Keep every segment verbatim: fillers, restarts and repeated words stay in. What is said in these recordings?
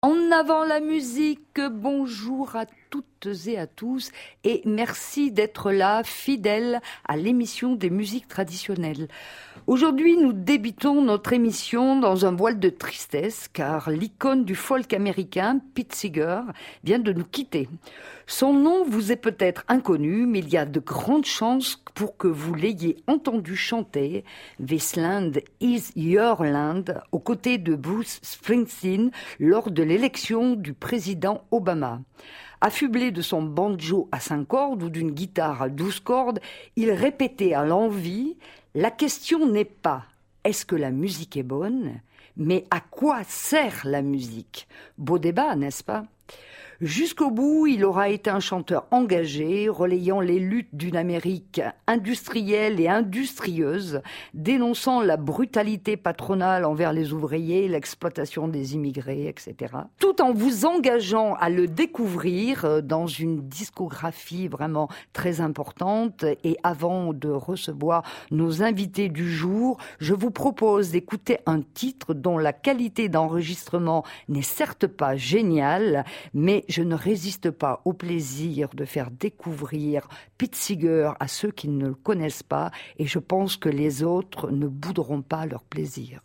En avant la musique, bonjour à toutes et à tous et merci d'être là, fidèles à l'émission des musiques traditionnelles. Aujourd'hui, nous débutons notre émission dans un voile de tristesse car l'icône du folk américain, Pete Seeger, vient de nous quitter. Son nom vous est peut-être inconnu, mais il y a de grandes chances pour que vous l'ayez entendu chanter « This Land is Your Land » aux côtés de Bruce Springsteen lors de l'élection du président Obama. Affublé de son banjo à cinq cordes ou d'une guitare à douze cordes, il répétait à l'envi « La question n'est pas « Est-ce que la musique est bonne ?» mais « À quoi sert la musique ?» Beau débat, n'est-ce pas ? Jusqu'au bout, il aura été un chanteur engagé, relayant les luttes d'une Amérique industrielle et industrieuse, dénonçant la brutalité patronale envers les ouvriers, l'exploitation des immigrés, et cetera. Tout en vous engageant à le découvrir dans une discographie vraiment très importante. Et avant de recevoir nos invités du jour, je vous propose d'écouter un titre dont la qualité d'enregistrement n'est certes pas géniale, mais je ne résiste pas au plaisir de faire découvrir Pete Seeger à ceux qui ne le connaissent pas et je pense que les autres ne bouderont pas leur plaisir.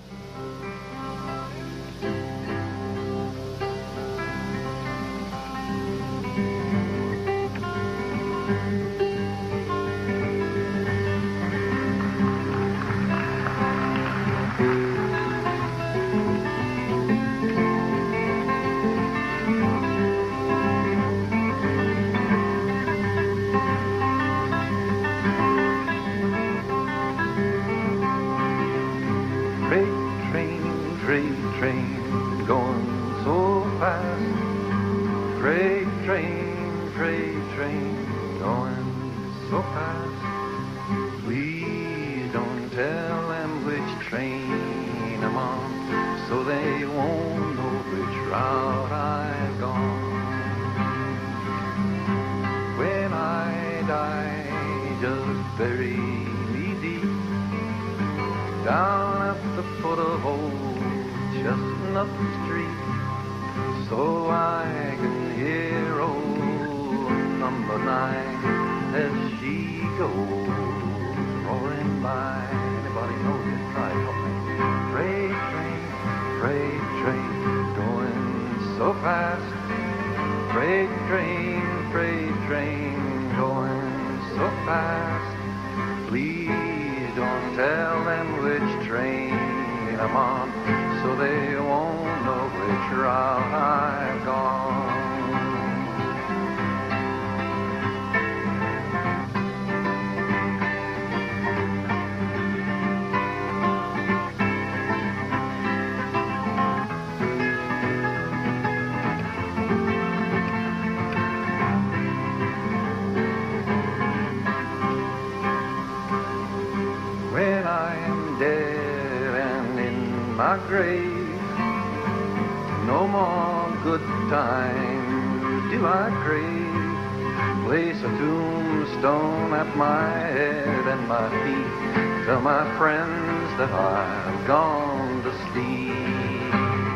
That I've gone to sleep.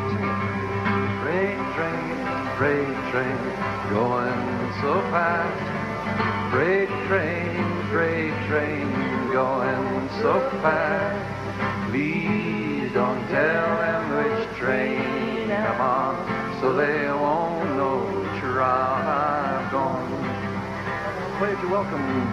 Freight train, freight train, going so fast. Freight train, freight train, going so fast. Please don't tell them which train I'm on, so they won't know which route I've gone. Please, you're welcome.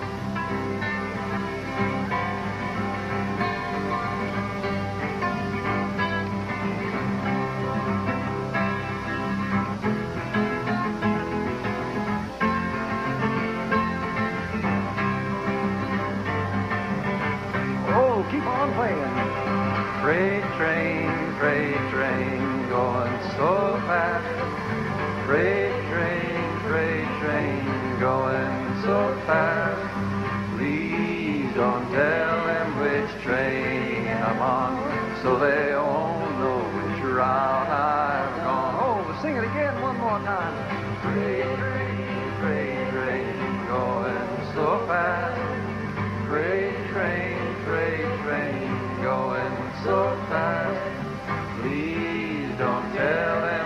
Freight train, freight train, going so fast. Freight train, freight train, going so fast. Please don't tell them which train I'm on, so they won't know which route I've gone. Oh, sing it again one more time. Freight train, freight train, going so fast. Freight train, freight train, going so fast. Please don't tell them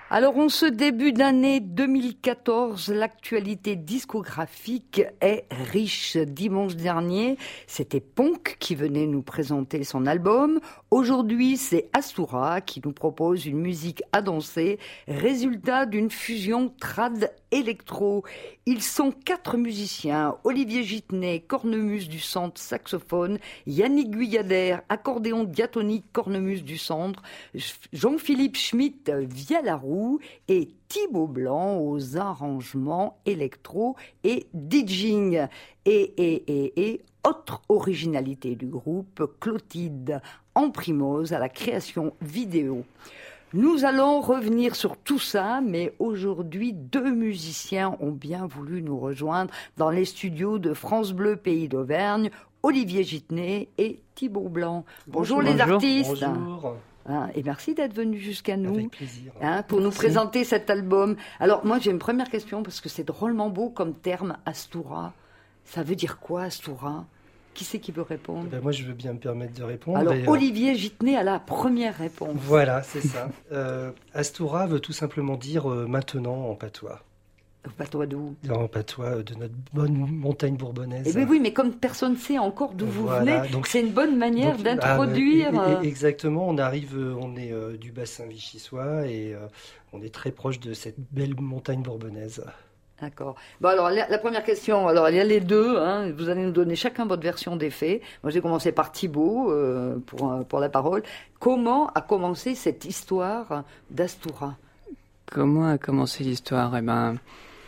Alors, en ce début d'année deux mille quatorze, l'actualité discographique est riche. Dimanche dernier, c'était Ponk qui venait nous présenter son album. Aujourd'hui, c'est Astoura qui nous propose une musique à danser, résultat d'une fusion trad électro. Ils sont quatre musiciens: Olivier Gitnet, cornemuse du centre, saxophone; Yannick Guyader, accordéon diatonique, cornemuse du centre; Jean-Philippe Schmitt, vielle à roue, et Thibaut Blanc aux arrangements électro et DJing. Et, et, et, et, autre originalité du groupe, Clotilde Amprimose à la création vidéo. Nous allons revenir sur tout ça, mais aujourd'hui, deux musiciens ont bien voulu nous rejoindre dans les studios de France Bleu Pays d'Auvergne, Olivier Gitnet et Thibaut Blanc. Bonjour, Bonjour les artistes. Bonjour. Hein, et merci d'être venus jusqu'à nous. Avec plaisir. Hein, pour merci. Nous présenter cet album. Alors moi, j'ai une première question parce que c'est drôlement beau comme terme, Astoura. Ça veut dire quoi, Astoura ? Qui c'est qui veut répondre ? Ben moi, je veux bien me permettre de répondre. Alors, et, Olivier Gitnet a la première réponse. Voilà, c'est ça. euh, Astoura veut tout simplement dire euh, maintenant en patois. En patois d'où ? En patois de notre bonne montagne bourbonnaise. Eh bien oui, mais comme personne ne sait encore d'où vous voilà, venez, donc, c'est une bonne manière donc, d'introduire... Ah, exactement, on arrive, on est euh, du bassin vichysois et euh, on est très proche de cette belle montagne bourbonnaise. D'accord. Bon alors la, la première question, alors il y a les deux, hein, vous allez nous donner chacun votre version des faits. Moi j'ai commencé par Thibaut euh, pour, pour la parole. Comment a commencé cette histoire d'Astoura ? Comment a commencé l'histoire ? Eh ben,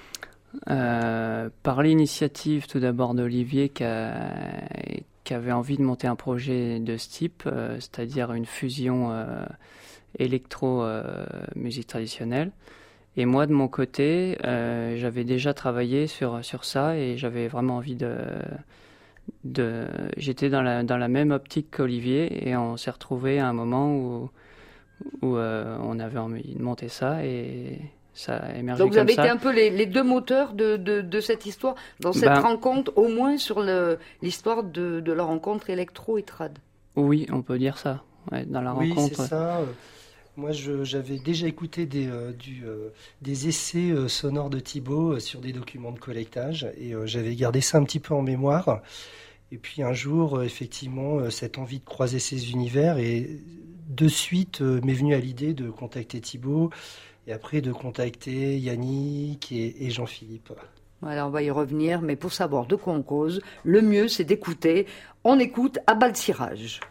euh, par l'initiative tout d'abord d'Olivier qui, a, qui avait envie de monter un projet de ce type, euh, c'est-à-dire une fusion euh, électro-musique euh, traditionnelle. Et moi, de mon côté, euh, j'avais déjà travaillé sur, sur ça et j'avais vraiment envie de... de j'étais dans la, dans la même optique qu'Olivier et on s'est retrouvés à un moment où, où euh, on avait envie de monter ça et ça a émergé comme ça. Donc vous avez été un peu les, les deux moteurs de, de, de cette histoire, dans cette ben, rencontre, au moins sur le, l'histoire de, de la rencontre électro et trad. Oui, on peut dire ça, ouais, dans la oui, rencontre. Oui, c'est ça. Moi, je, j'avais déjà écouté des, euh, du, euh, des essais euh, sonores de Thibaut euh, sur des documents de collectage et euh, j'avais gardé ça un petit peu en mémoire. Et puis un jour, euh, effectivement, euh, cette envie de croiser ces univers et de suite euh, m'est venue à l'idée de contacter Thibaut et après de contacter Yannick et, et Jean-Philippe. Voilà, on va y revenir, mais pour savoir de quoi on cause, le mieux c'est d'écouter. On écoute à bas de cirage.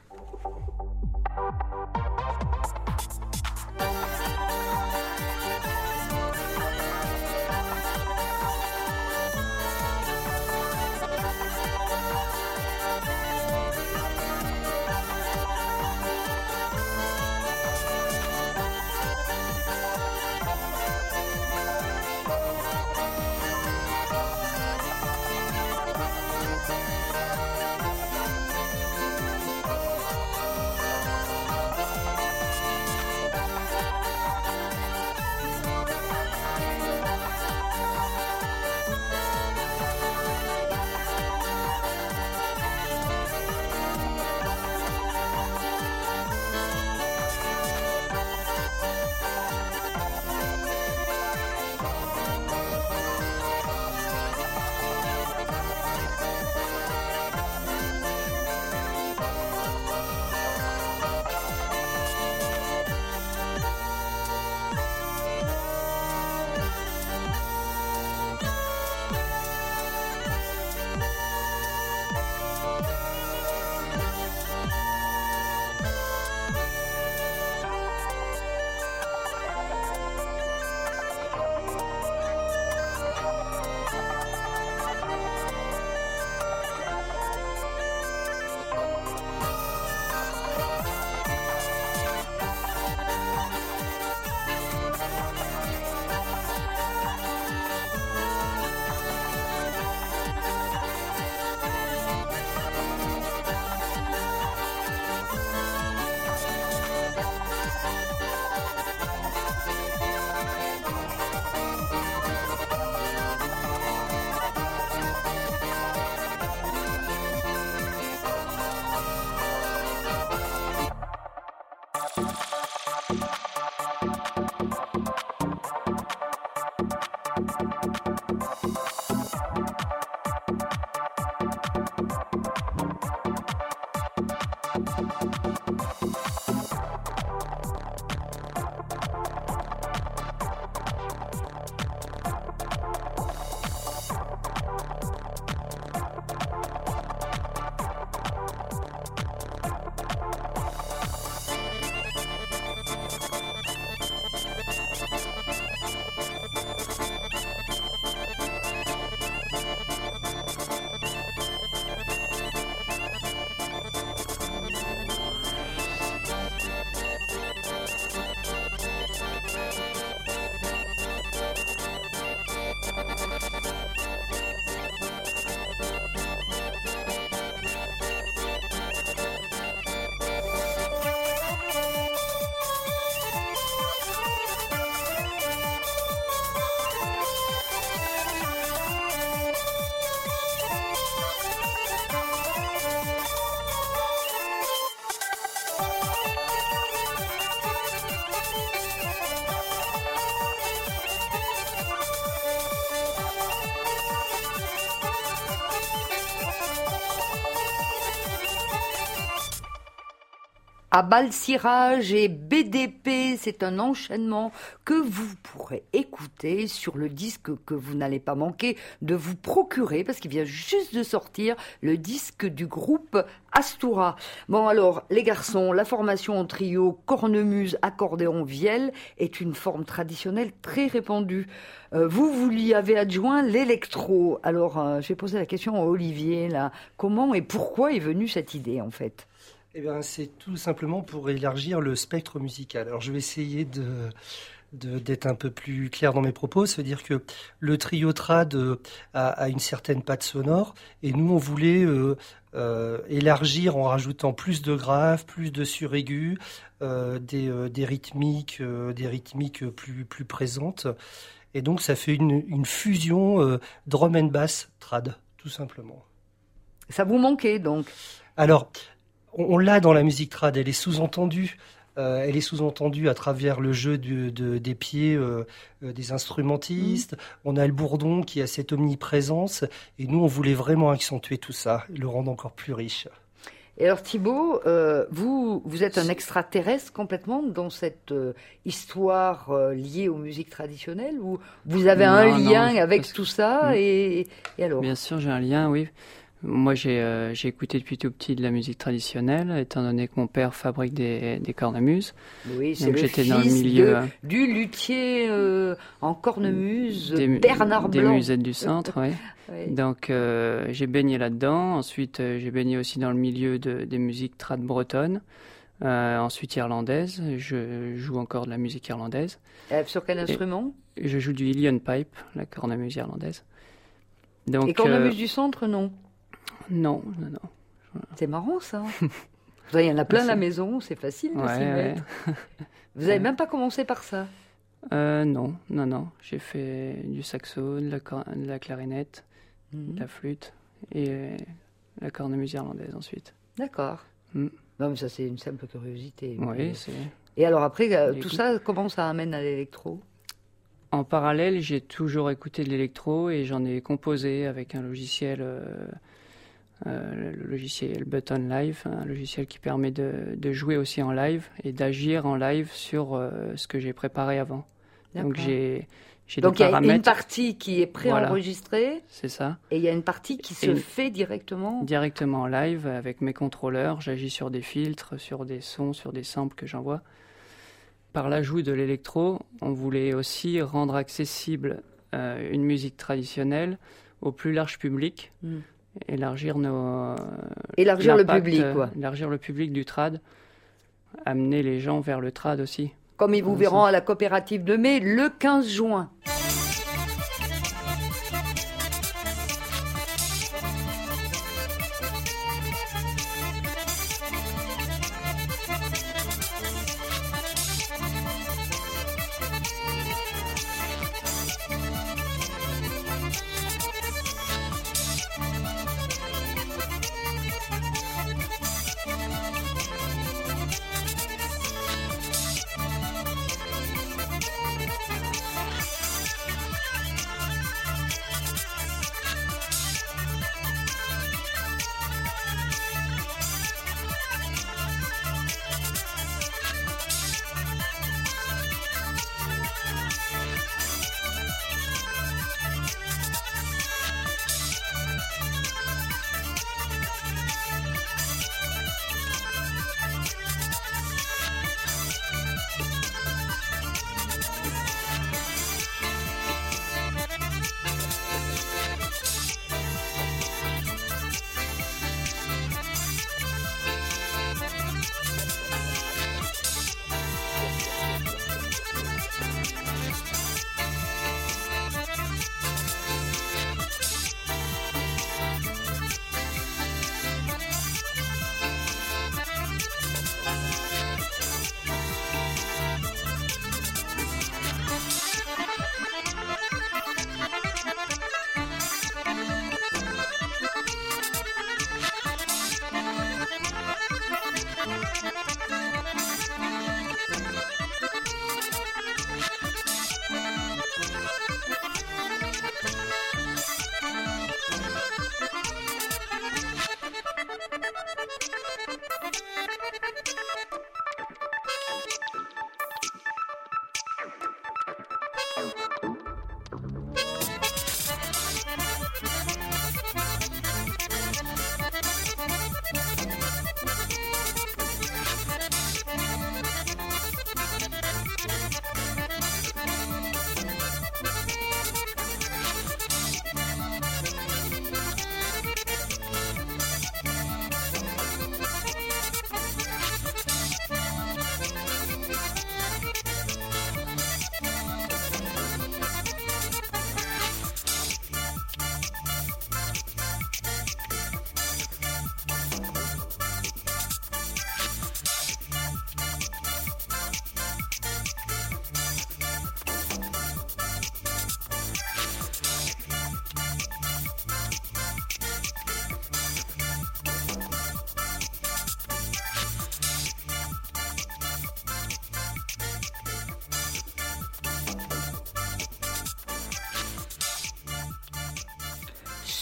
à Balsirage et B D P. C'est un enchaînement que vous pourrez écouter sur le disque que vous n'allez pas manquer de vous procurer parce qu'il vient juste de sortir, le disque du groupe Astoura. Bon alors, les garçons, la formation en trio cornemuse, accordéon, vielle est une forme traditionnelle très répandue. Euh, vous, vous lui avez adjoint l'électro. Alors, euh, je vais poser la question à Olivier, là. Comment et pourquoi est venue cette idée, en fait ? Eh bien, c'est tout simplement pour élargir le spectre musical. Alors, je vais essayer de, de, d'être un peu plus clair dans mes propos. Ça veut dire que le trio trad euh, a, a une certaine patte sonore, et nous, on voulait euh, euh, élargir en rajoutant plus de graves, plus de suraigus, euh, des, euh, des rythmiques, euh, des rythmiques plus, plus présentes. Et donc, ça fait une, une fusion euh, drum and bass trad, tout simplement. Ça vous manquait, donc ? Alors, on l'a dans la musique trad, elle est sous-entendue. Euh, elle est sous-entendue à travers le jeu du, de, des pieds euh, euh, des instrumentistes. Mmh. On a le bourdon qui a cette omniprésence. Et nous, on voulait vraiment accentuer tout ça, le rendre encore plus riche. Et alors Thibaut, euh, vous, vous êtes un extraterrestre complètement dans cette euh, histoire euh, liée aux musiques traditionnelles, ou vous avez non, un non, lien avec tout ça et, et alors ? Bien sûr, j'ai un lien, oui. Moi, j'ai, euh, j'ai écouté depuis tout petit de la musique traditionnelle, étant donné que mon père fabrique des, des cornemuses. Oui, c'est donc le j'étais fils dans le milieu, de, du luthier euh, en cornemuse, des, Bernard des Blanc. Des musettes du centre, oui. Oui. Donc, euh, j'ai baigné là-dedans. Ensuite, euh, j'ai baigné aussi dans le milieu de, des musiques trad bretonnes. Euh, ensuite, irlandaise. Je joue encore de la musique irlandaise. Euh, sur quel instrument ? Et je joue du Uilleann Pipe, la cornemuse irlandaise. Donc, et cornemuse euh, du centre, non ? Non, non, non. C'est marrant, ça. Il y en a plein à la maison, c'est facile de ouais, s'y mettre. Ouais. Vous n'avez même pas commencé par ça ? euh, Non, non, non. J'ai fait du saxo, de la, cor- de la clarinette, mmh. de la flûte et euh, la cornemuse irlandaise ensuite. D'accord. Mmh. Non, mais ça, c'est une simple curiosité. Oui, mais... c'est... Et alors après, euh, tout ça, comment ça amène à l'électro ? En parallèle, j'ai toujours écouté de l'électro et j'en ai composé avec un logiciel... Euh, Euh, le logiciel Button Live, un logiciel qui permet de, de jouer aussi en live et d'agir en live sur euh, ce que j'ai préparé avant. D'accord. Donc j'ai, j'ai Donc des paramètres. il y a une partie qui est préenregistrée, voilà, c'est ça. Et il y a une partie qui se et fait directement Directement en live avec mes contrôleurs. J'agis sur des filtres, sur des sons, sur des samples que j'envoie. Par l'ajout de l'électro, on voulait aussi rendre accessible euh, une musique traditionnelle au plus large public. Mm. Élargir nos élargir le public quoi. Élargir le public du trad, amener les gens vers le trad aussi. Comme ils vous Comme verront ça. À la coopérative de mai le quinze juin.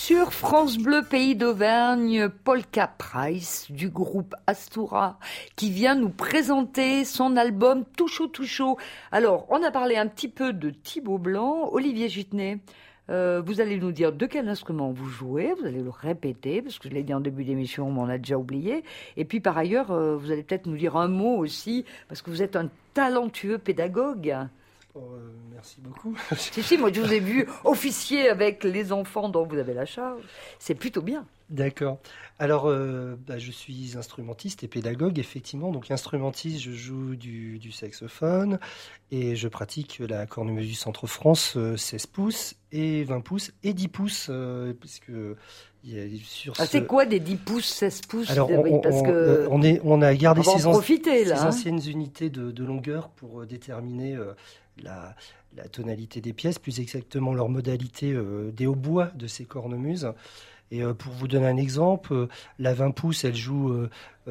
Sur France Bleu Pays d'Auvergne, Polka Price du groupe Astoura qui vient nous présenter son album Tout chaud, tout chaud. Alors, on a parlé un petit peu de Thibaut Blanc. Olivier Gittenet, euh, vous allez nous dire de quel instrument vous jouez, vous allez le répéter parce que je l'ai dit en début d'émission, mais on a déjà oublié. Et puis par ailleurs, euh, vous allez peut-être nous dire un mot aussi parce que vous êtes un talentueux pédagogue. Oh, euh, merci beaucoup. Si, si, moi je vous ai vu officier avec les enfants dont vous avez la charge. C'est plutôt bien. D'accord. Alors, euh, bah, je suis instrumentiste et pédagogue, effectivement. Donc, instrumentiste, je joue du, du saxophone et je pratique la cornemuse du Centre-France, euh, seize pouces et vingt pouces et dix pouces, euh, parce que il y a sur ah, ce... c'est quoi des dix pouces, seize pouces? Alors, on, oui, parce on, que on, est, on a gardé on ces, en profiter, an... là, ces hein. anciennes unités de, de longueur pour euh, déterminer euh, la, la tonalité des pièces, plus exactement leur modalité euh, des hautbois de ces cornemuses. Et euh, pour vous donner un exemple, euh, la vingt pouces, elle joue euh,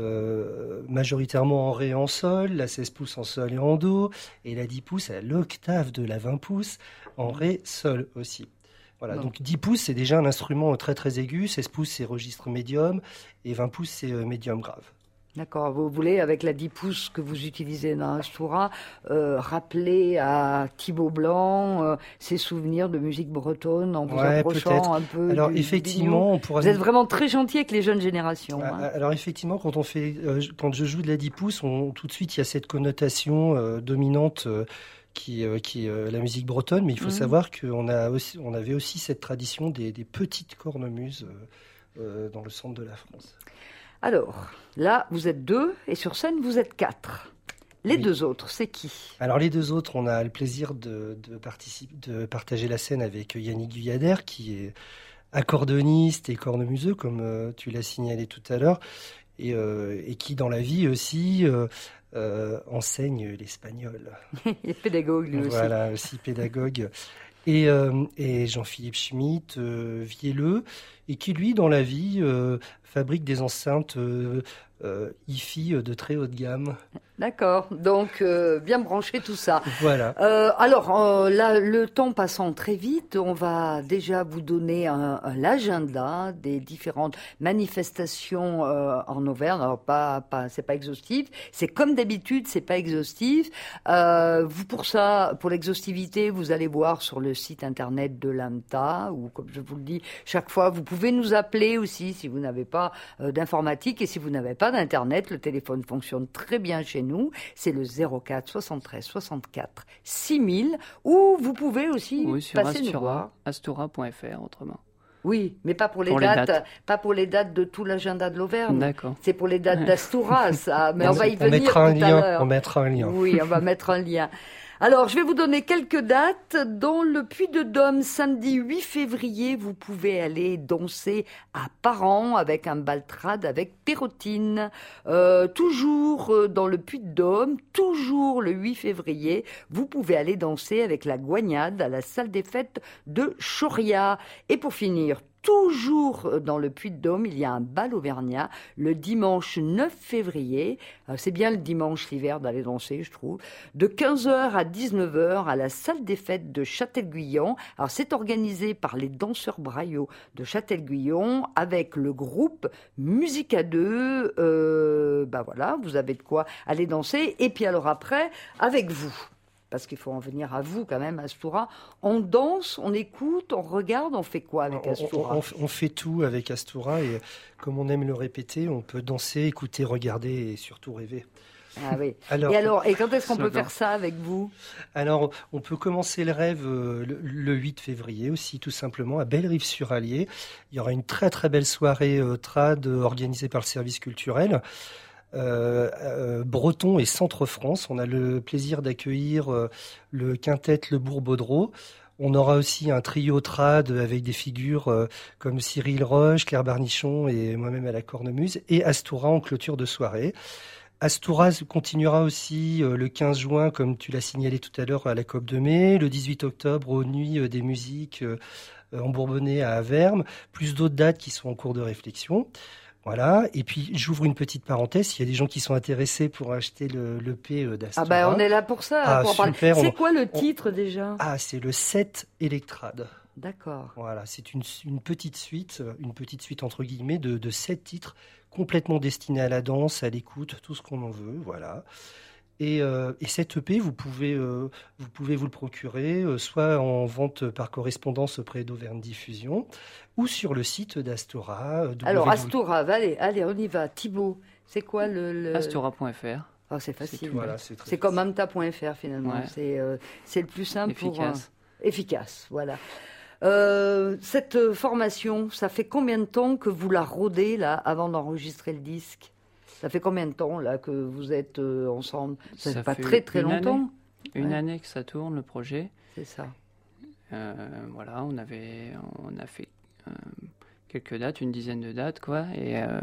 euh, majoritairement en ré et en sol, la seize pouces en sol et en do, et la dix pouces, elle a l'octave de la vingt pouces en ré, sol aussi. Voilà, non. Donc dix pouces, c'est déjà un instrument très très aigu, seize pouces, c'est registre médium, et vingt pouces, c'est euh, médium grave. D'accord, vous voulez, avec la dix pouces que vous utilisez dans Astoura, euh, rappeler à Thibaut Blanc euh, ses souvenirs de musique bretonne en vous Ouais, approchant peut-être. un peu Alors du, effectivement, on pourra... Vous êtes vraiment très gentil avec les jeunes générations. Ah, hein. Alors effectivement, quand on fait, euh, quand je joue de la dix pouces, on, tout de suite il y a cette connotation euh, dominante euh, qui, euh, qui est euh, la musique bretonne. Mais il faut mmh. savoir qu'on a aussi, on avait aussi cette tradition des, des petites cornemuses euh, euh, dans le centre de la France. Alors là, vous êtes deux et sur scène vous êtes quatre. Les oui. deux autres, c'est qui? Alors les deux autres, on a le plaisir de, de, participer, de partager la scène avec Yannick Guyader, qui est accordéoniste et cornemuseux, comme euh, tu l'as signalé tout à l'heure, et, euh, et qui dans la vie aussi euh, euh, enseigne l'espagnol. Il est pédagogue lui aussi. Voilà, aussi pédagogue. Et, euh, et Jean-Philippe Schmitt, euh, vielleux, et qui lui, dans la vie, euh, fabrique des enceintes euh, euh, hi-fi de très haute gamme. D'accord, donc euh, bien branché tout ça. Voilà. Euh, alors euh, là, le temps passant très vite, on va déjà vous donner un, un, l'agenda des différentes manifestations euh, en Auvergne. Alors pas, pas, c'est pas exhaustif. C'est comme d'habitude, c'est pas exhaustif. Euh, vous pour ça, pour l'exhaustivité, vous allez voir sur le site internet de l'A M T A, ou comme je vous le dis chaque fois, vous pouvez nous appeler aussi si vous n'avez pas euh, d'informatique et si vous n'avez pas d'internet. Le téléphone fonctionne très bien chez nous. Nous, c'est le zéro quatre soixante-treize soixante-quatre six mille, ou vous pouvez aussi oui, sur passer Astura, nous voir. Astura point F R autrement. Oui, mais pas pour les, pour dates, les dates, pas pour les dates de tout l'agenda de l'Auvergne. D'accord. C'est pour les dates d'Astoura, ça. Mais on, on va y on venir mettra tout un à lien, l'heure. On mettra un lien. Oui, on va mettre un lien. Alors, je vais vous donner quelques dates. Dans le Puy-de-Dôme, samedi huit février, vous pouvez aller danser à Paran avec un baltrade avec Pérotine. Euh, toujours dans le Puy-de-Dôme, toujours le huit février, vous pouvez aller danser avec la Goignade à la salle des fêtes de Choria. Et pour finir, toujours dans le Puy-de-Dôme, il y a un bal auvergnat le dimanche neuf février. C'est bien le dimanche l'hiver d'aller danser, je trouve. De quinze heures à dix-neuf heures à la salle des fêtes de Châtel-Guyon. Alors c'est organisé par les danseurs braillots de Châtel-Guyon avec le groupe Musique à deux. Euh, ben voilà, vous avez de quoi aller danser. Et puis alors après, avec vous. Parce qu'il faut en venir à vous quand même, Astoura. On danse, on écoute, on regarde, on fait quoi avec Astoura? on, on, on fait tout avec Astoura et comme on aime le répéter, on peut danser, écouter, regarder et surtout rêver. Ah oui. Alors, et alors, et quand est-ce qu'on peut faire ça avec vous? Alors, on peut commencer le rêve euh, le, le huit février aussi, tout simplement, à Bellerive-sur-Allier. Il y aura une très très belle soirée euh, trad euh, organisée par le service culturel. Euh, euh, Breton et Centre-France. On a le plaisir d'accueillir euh, le quintet Le Bourg-Baudreau. On aura aussi un trio trad avec des figures euh, comme Cyril Roche, Claire Barnichon et moi-même à la cornemuse, et Astoura en clôture de soirée. Astoura continuera aussi euh, le quinze juin, comme tu l'as signalé tout à l'heure, à la COP de mai, le dix-huit octobre aux Nuits euh, des musiques euh, en Bourbonnais à Avermes, plus d'autres dates qui sont en cours de réflexion. Voilà, et puis j'ouvre une petite parenthèse, il y a des gens qui sont intéressés pour acheter le, l'E P d'Astoura. Ah ben on est là pour ça. Ah, pour super, c'est on, quoi le on, titre déjà? Ah, c'est le sept Electrade. D'accord. Voilà, c'est une, une petite suite, une petite suite entre guillemets de, de sept titres complètement destinés à la danse, à l'écoute, tout ce qu'on en veut, voilà. Et, euh, et cet E P, vous pouvez, euh, vous pouvez vous le procurer, euh, soit en vente par correspondance auprès d'Auvergne Diffusion, ou sur le site d'Astora. euh, Alors, W W- Astora, allez, allez, on y va. Thibaut, c'est quoi le... le... Astora point F R. Ah, c'est facile. Voilà, c'est très C'est comme amta point F R finalement. Ouais. C'est euh, c'est le plus simple Efficace. pour... euh, efficace, voilà. Euh, cette formation, ça fait combien de temps que vous la rôdez là, avant d'enregistrer le disque? Ça fait combien de temps là que vous êtes euh, ensemble? Ça Ça fait pas fait très très une longtemps. année. Une Ouais. année que ça tourne, le projet. C'est ça. Euh, voilà, on avait, on a fait euh, quelques dates, une dizaine de dates, quoi, et euh,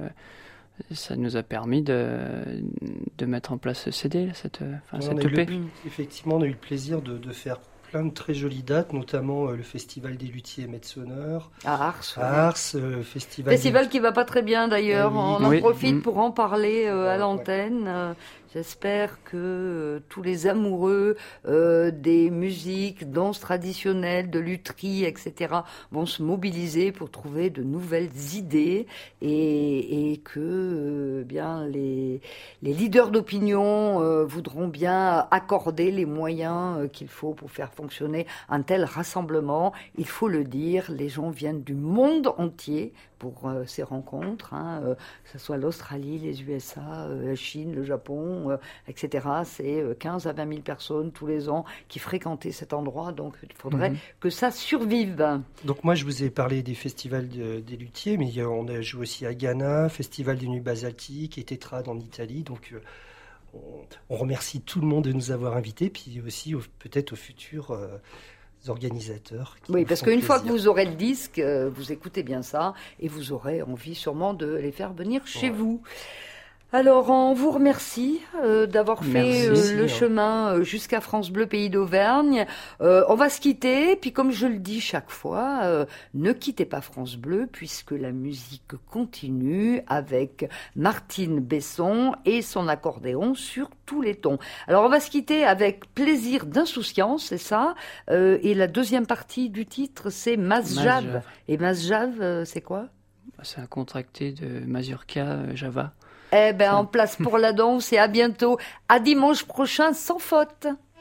ça nous a permis de, de mettre en place ce C D, cette, enfin, On cette a eu E P. le- effectivement, on a eu le plaisir de, de faire plein de très jolies dates, notamment euh, le Festival des luthiers et maîtres sonneurs, À Ars. ouais. à Ars, euh, Festival, Festival qui va pas très bien d'ailleurs. Eh oui. On en Oui. profite Mm. pour en parler euh, à Ouais, l'antenne. Euh, J'espère que euh, tous les amoureux euh, des musiques, danses traditionnelles, de lutherie, et cetera vont se mobiliser pour trouver de nouvelles idées et, et que euh, bien les, les leaders d'opinion euh, voudront bien accorder les moyens euh, qu'il faut pour faire fonctionner un tel rassemblement. Il faut le dire, les gens viennent du monde entier pour euh, ces rencontres, hein, euh, que ce soit l'Australie, les U S A, euh, la Chine, le Japon, euh, et cetera. C'est euh, quinze à vingt mille personnes tous les ans qui fréquentaient cet endroit, donc il faudrait Mhm. que ça survive. Donc moi, je vous ai parlé des festivals de- des luthiers, mais il y a- on a joué aussi à Ghana, Festival des Nuits Basaltiques et Tétrade en Italie. Donc euh, on, on remercie tout le monde de nous avoir invités, puis aussi au- peut-être aux futurs euh, organisateurs. qui Oui, nous parce font qu'une fois que plaisir. vous aurez le disque, euh, vous écoutez bien ça et vous aurez envie sûrement de les faire venir chez Ouais. vous. Alors, on vous remercie euh, d'avoir fait Merci. euh, le Hein. chemin euh, jusqu'à France Bleu Pays d'Auvergne. Euh, on va se quitter, puis comme je le dis chaque fois, euh, ne quittez pas France Bleu puisque la musique continue avec Martine Besson et son accordéon sur tous les tons. Alors, on va se quitter avec Plaisir d'insouciance, c'est ça. Euh, et la deuxième partie du titre, c'est Masjav. Masjav. Et Masjav, euh, c'est quoi? C'est un contracté de Mazurka euh, Java. Eh ben, en place pour la danse et à bientôt. À dimanche prochain, sans faute.